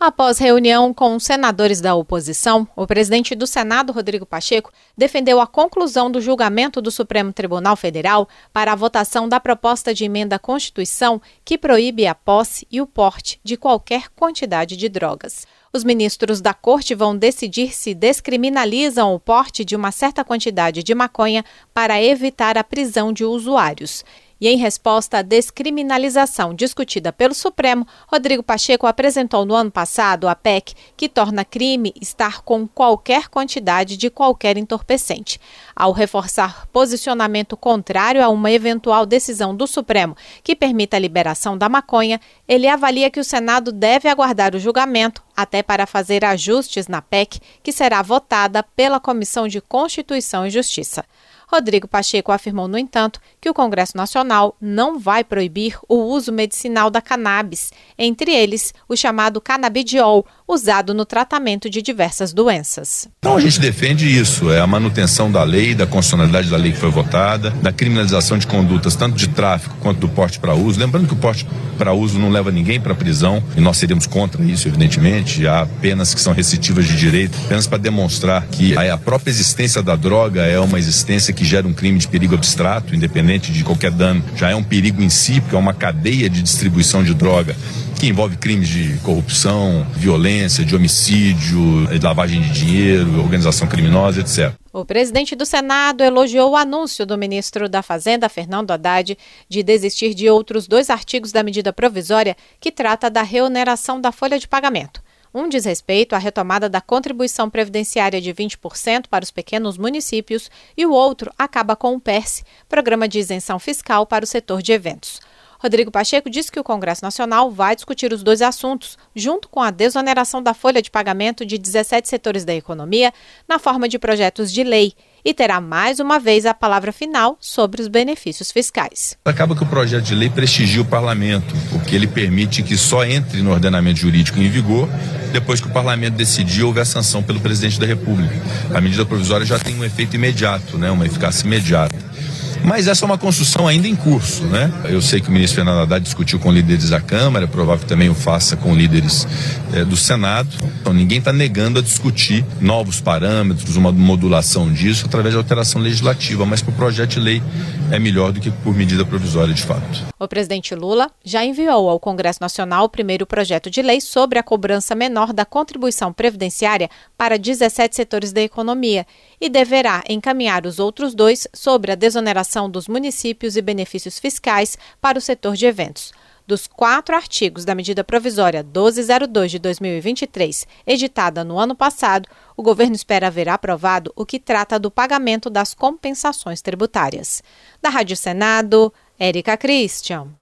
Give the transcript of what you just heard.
Após reunião com senadores da oposição, o presidente do Senado, Rodrigo Pacheco, defendeu a conclusão do julgamento do Supremo Tribunal Federal para a votação da proposta de emenda à Constituição que proíbe a posse e o porte de qualquer quantidade de drogas. Os ministros da Corte vão decidir se descriminalizam o porte de uma certa quantidade de maconha para evitar a prisão de usuários. E em resposta à descriminalização discutida pelo Supremo, Rodrigo Pacheco apresentou no ano passado a PEC que torna crime estar com qualquer quantidade de qualquer entorpecente. Ao reforçar posicionamento contrário a uma eventual decisão do Supremo que permita a liberação da maconha, ele avalia que o Senado deve aguardar o julgamento até para fazer ajustes na PEC, que será votada pela Comissão de Constituição e Justiça. Rodrigo Pacheco afirmou, no entanto, que o Congresso Nacional não vai proibir o uso medicinal da cannabis, entre eles o chamado canabidiol, usado no tratamento de diversas doenças. Então a gente defende isso, a manutenção da lei, da constitucionalidade da lei que foi votada, da criminalização de condutas tanto de tráfico quanto do porte para uso. Lembrando que o porte para uso não leva ninguém para prisão, e nós seríamos contra isso, evidentemente. Há penas que são restritivas de direito, apenas para demonstrar que a própria existência da droga é uma existência que gera um crime de perigo abstrato, independente de qualquer dano. Já é um perigo em si, porque é uma cadeia de distribuição de droga que envolve crimes de corrupção, violência, de homicídio, de lavagem de dinheiro, organização criminosa, etc. O presidente do Senado elogiou o anúncio do ministro da Fazenda, Fernando Haddad, de desistir de outros 2 artigos da medida provisória que trata da reoneração da folha de pagamento. Um diz respeito à retomada da contribuição previdenciária de 20% para os pequenos municípios e o outro acaba com o PERSE, Programa de Isenção Fiscal para o setor de eventos. Rodrigo Pacheco disse que o Congresso Nacional vai discutir os 2 assuntos, junto com a desoneração da folha de pagamento de 17 setores da economia, na forma de projetos de lei, e terá mais uma vez a palavra final sobre os benefícios fiscais. Acaba que o projeto de lei prestigia o parlamento, porque ele permite que só entre no ordenamento jurídico em vigor depois que o parlamento decidir houver a sanção pelo presidente da República. A medida provisória já tem um efeito imediato, uma eficácia imediata. Mas essa é uma construção ainda em curso, Eu sei que o ministro Fernando Haddad discutiu com líderes da Câmara, é provável que também o faça com líderes do Senado. Então ninguém está negando a discutir novos parâmetros, uma modulação disso através de alteração legislativa, mas para o projeto de lei é melhor do que por medida provisória de fato. O presidente Lula já enviou ao Congresso Nacional o primeiro projeto de lei sobre a cobrança menor da contribuição previdenciária para 17 setores da economia e deverá encaminhar os outros 2 sobre a desoneração dos municípios e benefícios fiscais para o setor de eventos. Dos 4 artigos da medida provisória 1202 de 2023, editada no ano passado, o governo espera ver aprovado o que trata do pagamento das compensações tributárias. Da Rádio Senado, Érica Christian.